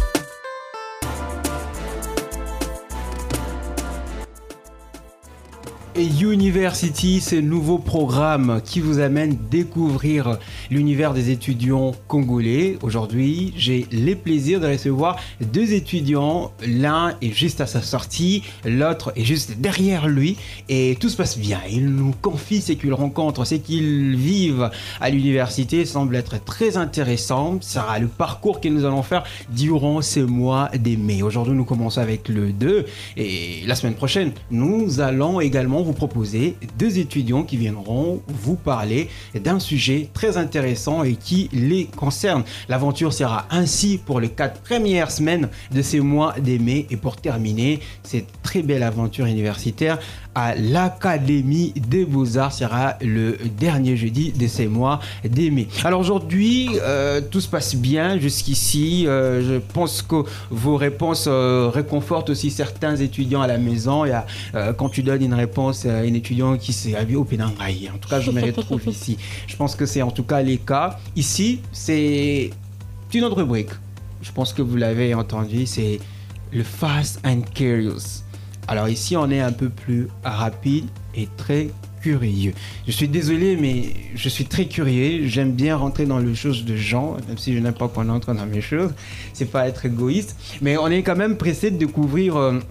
Et University, c'est le nouveau programme qui vous amène découvrir l'univers des étudiants congolais. Aujourd'hui, j'ai le plaisir de recevoir deux étudiants. L'un est juste à sa sortie, l'autre est juste derrière lui. Et tout se passe bien. Ils nous confient ce qu'ils rencontrent, ce qu'ils vivent à l'université semble être très intéressant. Ce sera le parcours que nous allons faire durant ce mois de mai. Aujourd'hui, nous commençons avec le 2. Et la semaine prochaine, nous allons également vous proposer deux étudiants qui viendront vous parler d'un sujet très intéressant et qui les concerne. L'aventure sera ainsi pour les 4 premières semaines de ces mois de mai. Et pour terminer cette très belle aventure universitaire à l'Académie des Beaux-Arts sera le dernier jeudi de ces mois de mai. Alors aujourd'hui, tout se passe bien jusqu'ici. Je pense que vos réponses réconfortent aussi certains étudiants à la maison. Il y a, quand tu donnes une réponse à un étudiant qui s'est habillé au Pénangaï. En tout cas, je me retrouve ici. Je pense que c'est en tout cas les cas. Ici, c'est une autre rubrique. Je pense que vous l'avez entendu, c'est le Fast and Curious. Alors ici, on est un peu plus rapide et très curieux. Je suis désolé, mais je suis très curieux. J'aime bien rentrer dans les choses de gens, même si je n'aime pas qu'on entre dans mes choses. C'est pas être égoïste, mais on est quand même pressé de découvrir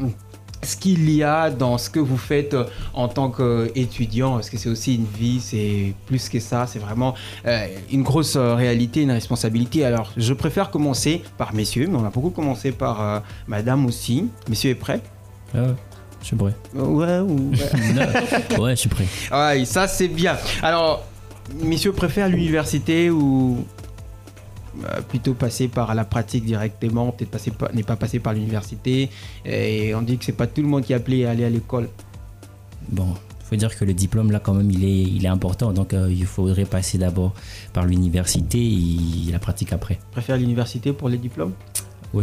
ce qu'il y a dans ce que vous faites en tant qu'étudiant, parce que c'est aussi une vie, c'est plus que ça, c'est vraiment une grosse réalité, une responsabilité. Alors, je préfère commencer par messieurs, mais on a beaucoup commencé par madame aussi. Messieurs est prêt? Je suis prêt. Ouais. Ouais, je suis prêt. Ouais, ça c'est bien. Alors, messieurs préfèrent l'université ou plutôt passer par la pratique directement, peut-être n'est pas passé par l'université, et on dit que c'est pas tout le monde qui est appelé à aller à l'école. Bon, il faut dire que le diplôme là quand même il est important, donc il faudrait passer d'abord par l'université et la pratique après. Préfère l'université pour les diplômes? Oui.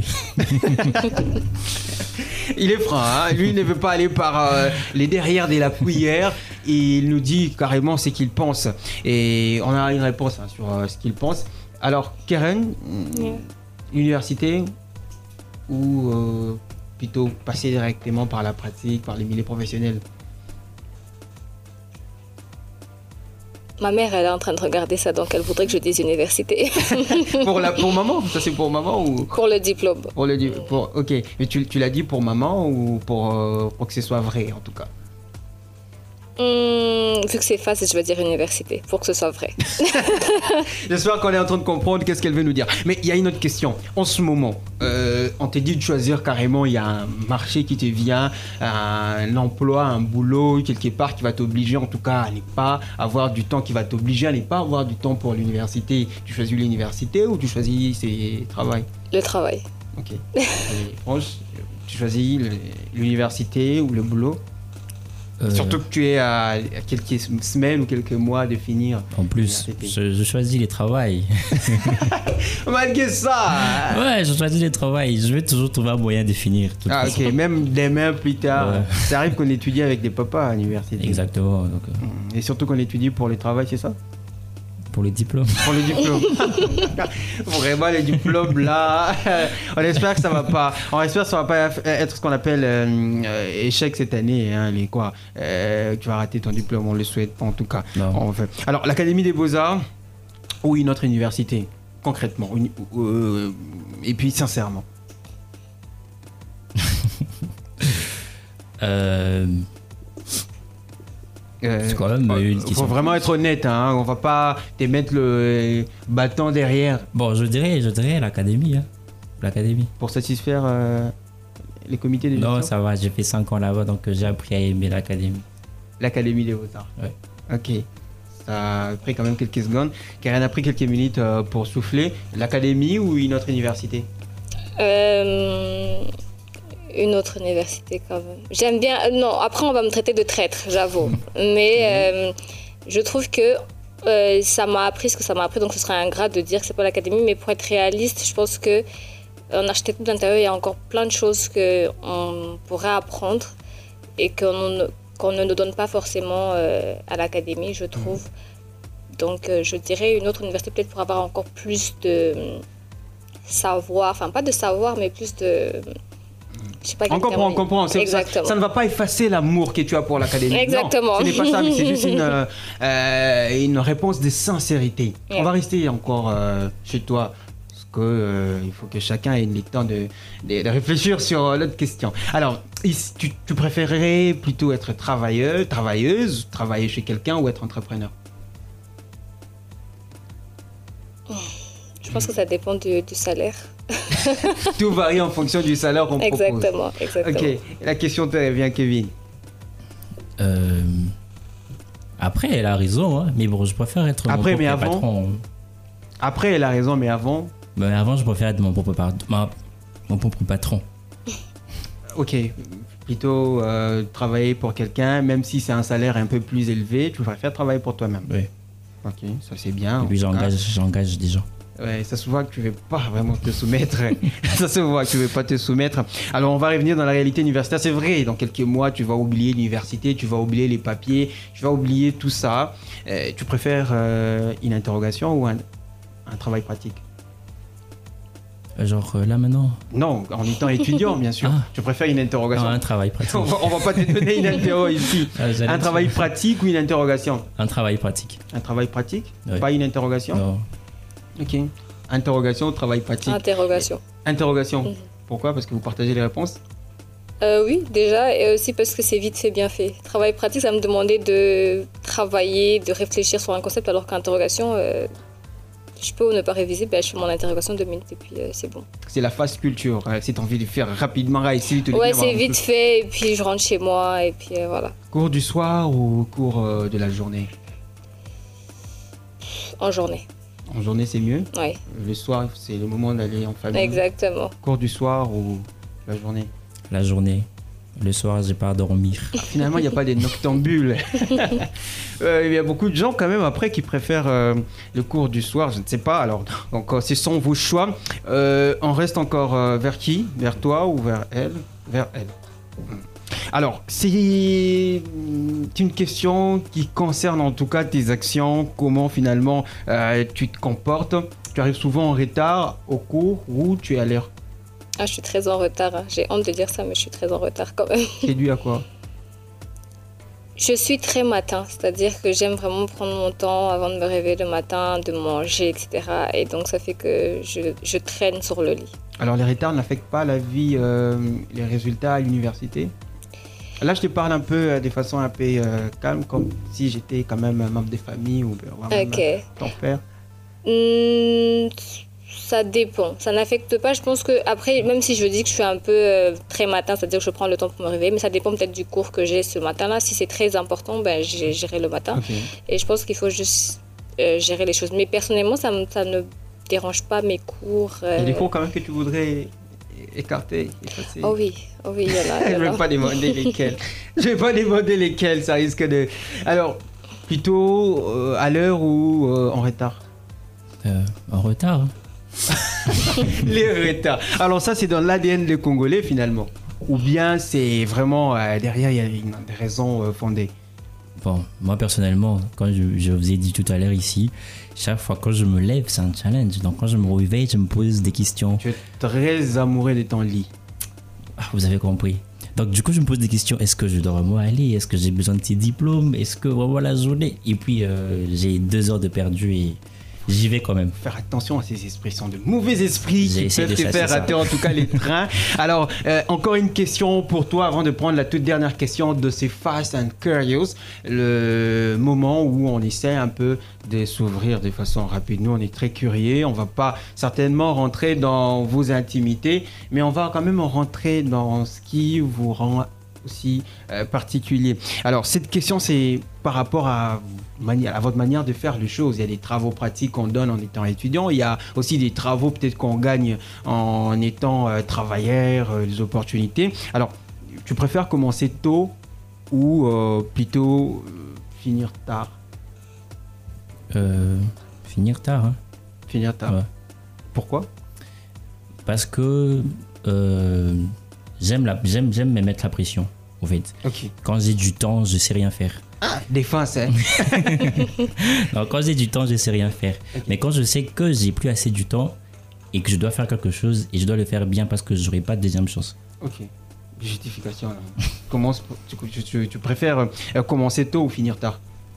Il est franc, hein? Lui ne veut pas aller par les derrière de la cuillère. Il nous dit carrément ce qu'il pense. Et on a une réponse sur ce qu'il pense. Alors, Keren, université ou plutôt passer directement par la pratique, par les milieux professionnels? Ma mère, elle est en train de regarder ça, donc elle voudrait que je dise université. pour maman? Ça c'est pour maman ou? Pour le diplôme. Ok, mais tu l'as dit pour maman ou pour que ce soit vrai en tout cas? Vu que c'est facile, je vais dire université, pour que ce soit vrai. J'espère qu'on est en train de comprendre qu'est-ce qu'elle veut nous dire. Mais il y a une autre question. En ce moment, on t'a dit de choisir carrément, il y a un marché qui te vient, un emploi, un boulot, quelque part qui va t'obliger en tout cas à ne pas avoir du temps, qui va t'obliger à ne pas avoir du temps pour l'université. Tu choisis l'université ou tu choisis le travail? Le travail. Ok. Franche, tu choisis l'université ou le boulot? Surtout que tu es à quelques semaines ou quelques mois de finir. En plus, je choisis les travails. Malgré ça. Ouais, je choisis les travails. Je vais toujours trouver un moyen de finir. Ok, même demain plus tard. Ouais. Ça arrive qu'on étudie avec des papas à l'université. Exactement. Donc, Et surtout qu'on étudie pour le travail, c'est ça? Pour les diplômes. Pour les diplômes. Vraiment, les diplômes, là, on espère que ça va pas. On espère que ça va pas être ce qu'on appelle échec cette année. Hein, tu vas rater ton diplôme, on le souhaite pas en tout cas. Alors, l'Académie des Beaux-Arts ou une autre université, concrètement, et puis sincèrement. C'est quand même une question. Faut vraiment être honnête, hein. On va pas te mettre le bâton derrière. Bon, je dirais l'académie. Hein. L'académie. Pour satisfaire les comités de gestion. Non, ça va, j'ai fait 5 ans là-bas, donc j'ai appris à aimer l'académie. L'Académie des Beaux-Arts. Ouais. Ok. Ça a pris quand même quelques secondes. Karen a pris quelques minutes pour souffler. L'Académie ou une autre université? Une autre université quand même. J'aime bien. Non, après on va me traiter de traître, j'avoue. Mais je trouve que ça m'a appris ce que ça m'a appris, donc ce serait ingrat de dire que c'est pas l'académie. Mais pour être réaliste, je pense que en architecture d'intérieur, il y a encore plein de choses qu'on pourrait apprendre et qu'on ne nous donne pas forcément à l'académie, je trouve. Donc je dirais une autre université peut-être pour avoir encore plus de savoir, enfin pas de savoir, mais plus de... Je sais pas on comprend. Exactement. Ça ne va pas effacer l'amour que tu as pour l'académie. Exactement. Non, ce n'est pas ça, mais c'est juste une réponse de sincérité. Yeah. On va rester encore chez toi, parce qu'il faut que chacun ait le temps de réfléchir sur l'autre question. Alors, tu préférerais plutôt être travailleuse, travailler chez quelqu'un ou être entrepreneur? Je pense que ça dépend du salaire. Tout varie en fonction du salaire qu'on propose. Exactement. Ok, la question te revient, Kevin. Après, elle a raison, hein, mais bon, je préfère être mon propre patron. Après, elle a raison, mais avant? Mais avant, je préfère être mon propre patron. Ok, plutôt travailler pour quelqu'un, même si c'est un salaire un peu plus élevé, tu préfères travailler pour toi-même. Oui. Ok, ça c'est bien. Et puis j'engage des gens. Ouais, ça se voit que tu ne veux pas vraiment te soumettre. Ça se voit que tu ne veux pas te soumettre. Alors, on va revenir dans la réalité universitaire. C'est vrai, dans quelques mois, tu vas oublier l'université, tu vas oublier les papiers, tu vas oublier tout ça. Tu préfères une interrogation ou un travail pratique? Genre là maintenant? Non, en étant étudiant, bien sûr. Tu préfères une interrogation? Non, un travail pratique. On va pas te donner une interro ici. Un travail pratique ou une interrogation? Un travail pratique. Un travail pratique? Oui. Pas une interrogation? Non. Ok. Interrogation ou travail pratique? Interrogation. Interrogation. Pourquoi? Parce que vous partagez les réponses? Oui, déjà, et aussi parce que c'est vite fait, bien fait. Travail pratique, ça me demandait de travailler, de réfléchir sur un concept, alors qu'interrogation, je peux ou ne pas réviser, je fais mon interrogation 2 minutes et puis c'est bon. C'est la fast culture, si tu as envie de faire rapidement, ici. Ouais, c'est vite fait et puis je rentre chez moi et puis voilà. Cours du soir ou cours de la journée? En journée. En journée, c'est mieux? Oui. Le soir, c'est le moment d'aller en famille? Exactement. Cours du soir ou la journée? La journée. Le soir, j'ai pas à dormir. Finalement, il n'y a pas des noctambules. Il y a beaucoup de gens quand même après qui préfèrent le cours du soir. Je ne sais pas. Alors, donc, ce sont vos choix. On reste encore vers qui? Vers toi ou vers elle? Vers elle. Alors, c'est une question qui concerne en tout cas tes actions. Comment finalement tu te comportes? Tu arrives souvent en retard au cours ou tu es à l'heure? Ah, je suis très en retard. Hein. J'ai honte de dire ça, mais je suis très en retard quand même. C'est dû à quoi? Je suis très matin, c'est-à-dire que j'aime vraiment prendre mon temps avant de me réveiller le matin, de manger, etc. Et donc ça fait que je traîne sur le lit. Alors les retards n'affectent pas la vie, les résultats à l'université? Là, je te parle un peu de façon un peu calme, comme si j'étais quand même un membre de famille ou même ton père. Ça dépend, ça n'affecte pas. Je pense que après, même si je dis que je suis un peu très matin, c'est-à-dire que je prends le temps pour me réveiller, mais ça dépend peut-être du cours que j'ai ce matin-là. Si c'est très important, j'irai le matin. Okay. Et je pense qu'il faut juste gérer les choses. Mais personnellement, ça ne dérange pas mes cours. Il y a des cours quand même que tu voudrais écarter, effacer. Oh oui, il y en a. Je ne vais pas demander lesquels. Je ne vais pas demander lesquels, ça risque de... Alors, plutôt à l'heure ou en retard? En retard, hein. Les retards. Alors ça, c'est dans l'ADN des Congolais finalement? Ou bien c'est vraiment derrière, il y a des raisons fondées? Bon, moi personnellement, quand je vous ai dit tout à l'heure ici, chaque fois que je me lève, c'est un challenge. Donc quand je me réveille, je me pose des questions. Tu es très amoureux de ton lit. Ah, vous avez compris. Donc du coup, je me pose des questions. Est-ce que je dois vraiment aller? Est-ce que j'ai besoin de ces diplômes? Est-ce que vraiment la journée? Et puis, j'ai 2 heures de perdu et... j'y vais quand même. Faire attention à ces expressions de mauvais esprits J'ai qui essayé peuvent de te chasser faire ça. rater en tout cas les trains. Alors, encore une question pour toi avant de prendre la toute dernière question de ces Fast and Curious. Le moment où on essaie un peu de s'ouvrir de façon rapide. Nous, on est très curieux. On va pas certainement rentrer dans vos intimités, mais on va quand même rentrer dans ce qui vous rend aussi particulier. Alors, cette question, c'est par rapport à votre manière de faire les choses. Il y a des travaux pratiques qu'on donne en étant étudiant. Il y a aussi des travaux peut-être qu'on gagne en étant travailleur, les opportunités. Alors, tu préfères commencer tôt ou plutôt finir tard? Finir tard, hein. Finir tard. Ouais. Pourquoi? Parce que j'aime me mettre la pression, en fait. Ok. Quand j'ai du temps, je sais rien faire. Ah, défense, hein. Non, quand j'ai du temps, je sais rien faire. Ok. Mais quand je sais que j'ai plus assez du temps et que je dois faire quelque chose et je dois le faire bien parce que j'aurai pas de deuxième chance. Ok. Justification. Là. Tu préfères commencer tôt ou finir tard?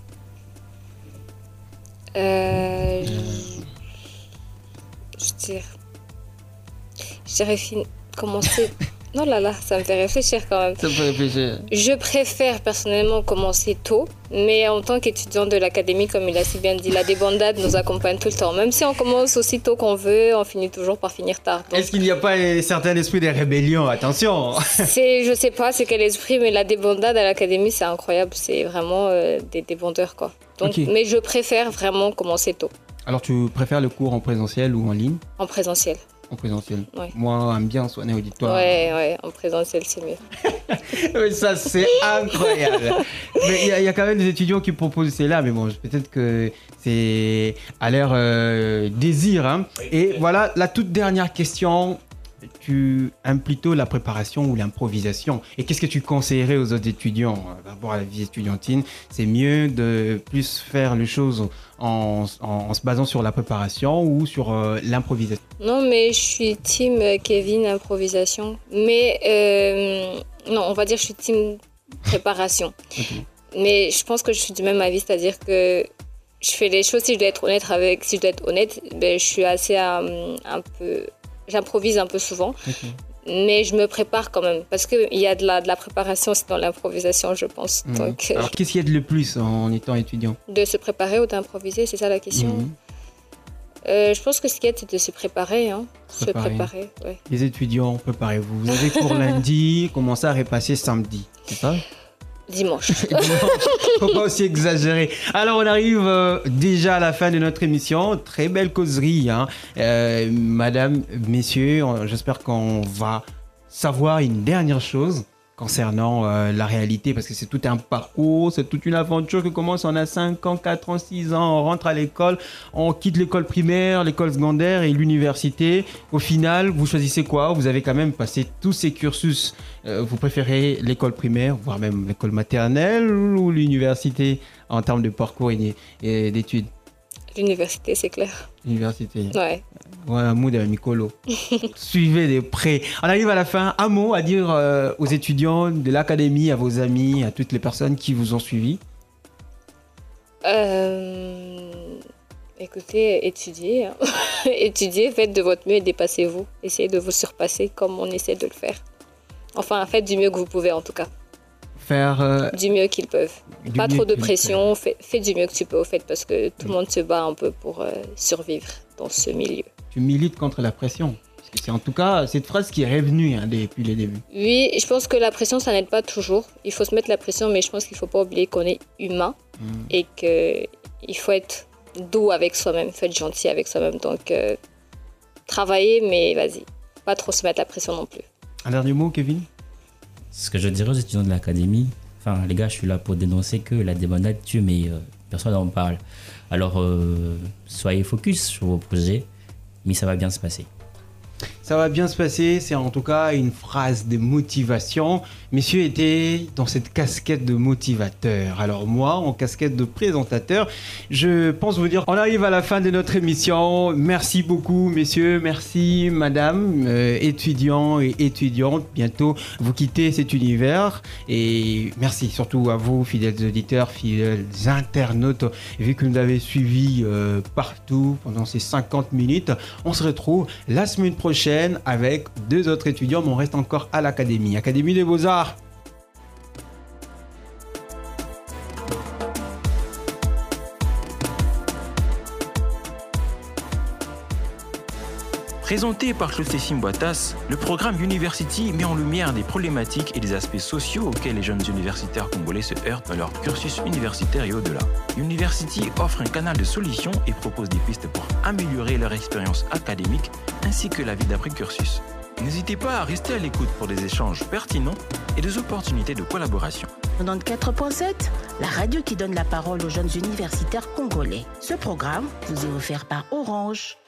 Je dirais commencer. Non là, ça me fait réfléchir quand même. Ça me fait réfléchir. Je préfère personnellement commencer tôt, mais en tant qu'étudiant de l'académie, comme il a si bien dit, la débandade nous accompagne tout le temps. Même si on commence aussi tôt qu'on veut, on finit toujours par finir tard. Donc, Est-ce qu'il n'y a pas un certain esprit de rébellion? Attention. je sais pas c'est quel esprit, mais la débandade à l'académie, c'est incroyable. C'est vraiment des débandeurs, quoi. Donc, Ok. Mais je préfère vraiment commencer tôt, Alors, tu préfères le cours en présentiel ou en ligne? en présentiel. En présentiel. Ouais. Moi, j'aime bien soigner auditoire. Ouais, en présentiel, c'est mieux. Mais ça, c'est incroyable. Mais il y a quand même des étudiants qui proposent cela, mais bon, peut-être que c'est à leur désir. Hein. Et voilà, la toute dernière question. Tu aimes plutôt la préparation ou l'improvisation? Et qu'est-ce que tu conseillerais aux autres étudiants par rapport à la vie étudiantine? C'est mieux de plus faire les choses en se basant sur la préparation ou sur l'improvisation? Non, mais je suis team Kevin improvisation. Mais non, on va dire que je suis team préparation. Okay. Mais je pense que je suis du même avis, c'est-à-dire que je fais les choses, si je dois être honnête, ben, je suis assez j'improvise un peu souvent. Okay. Mais je me prépare quand même, parce qu'il y a de la préparation aussi dans l'improvisation, je pense. Donc, Alors, qu'est-ce qui aide le plus en étant étudiant? de se préparer ou d'improviser, c'est ça la question. Je pense que ce qui aide, c'est de se préparer. Hein. Se préparer, ouais. Les étudiants, préparez-vous. Vous avez cours lundi, commencez à repasser samedi, c'est ça? Dimanche. Faut pas aussi exagérer. Alors on arrive déjà à la fin de notre émission. Très belle causerie, hein. Madame, messieurs, j'espère qu'on va savoir une dernière chose concernant la réalité, parce que c'est tout un parcours, c'est toute une aventure qui commence, on a 5 ans, 4 ans, 6 ans, on rentre à l'école, on quitte l'école primaire, l'école secondaire et l'université. Au final, vous choisissez quoi? Vous avez quand même passé tous ces cursus. Vous préférez l'école primaire, voire même l'école maternelle ou l'université en termes de parcours et d'études? L'université, c'est clair. L'université. Ouais. Ouais, un mot de Mikolo. Suivez de près. On arrive à la fin. Un mot à dire aux étudiants de l'académie, à vos amis, à toutes les personnes qui vous ont suivi. Écoutez, étudiez. Hein. Étudiez, faites de votre mieux et dépassez-vous. Essayez de vous surpasser comme on essaie de le faire. Enfin, faites du mieux que vous pouvez en tout cas. Faire du mieux qu'ils peuvent. Pas trop de pression, fais du mieux que tu peux au fait, parce que tout le monde se bat un peu pour survivre dans ce milieu. Tu milites contre la pression. Parce que c'est en tout cas cette phrase qui est revenue depuis les débuts. Oui, je pense que la pression, ça n'aide pas toujours. Il faut se mettre la pression, mais je pense qu'il ne faut pas oublier qu'on est humain et qu'il faut être doux avec soi-même, il faut être gentil avec soi-même. Donc, travailler, mais vas-y, pas trop se mettre la pression non plus. Un dernier mot, Kevin? Ce que je dirais aux étudiants de l'académie, enfin les gars, je suis là pour dénoncer que la débandade tue, mais personne n'en parle. Alors soyez focus sur vos projets, mais ça va bien se passer. ça va bien se passer. C'est en tout cas une phrase de motivation. Messieurs étaient dans cette casquette de motivateur. Alors moi, en casquette de présentateur, je pense vous dire, on arrive à la fin de notre émission. Merci beaucoup, messieurs. Merci, madame, étudiants et étudiantes. Bientôt, vous quittez cet univers. Et merci surtout à vous, fidèles auditeurs, fidèles internautes. Vu que vous avez suivi partout pendant ces 50 minutes, on se retrouve la semaine prochaine avec 2 autres étudiants, mais on reste encore à l'Académie. Académie des Beaux-Arts. Présenté par Chlostéphine Boitas, le programme University met en lumière des problématiques et des aspects sociaux auxquels les jeunes universitaires congolais se heurtent dans leur cursus universitaire et au-delà. University offre un canal de solutions et propose des pistes pour améliorer leur expérience académique ainsi que la vie d'après-cursus. N'hésitez pas à rester à l'écoute pour des échanges pertinents et des opportunités de collaboration. 94.7, la radio qui donne la parole aux jeunes universitaires congolais. Ce programme vous est offert par Orange.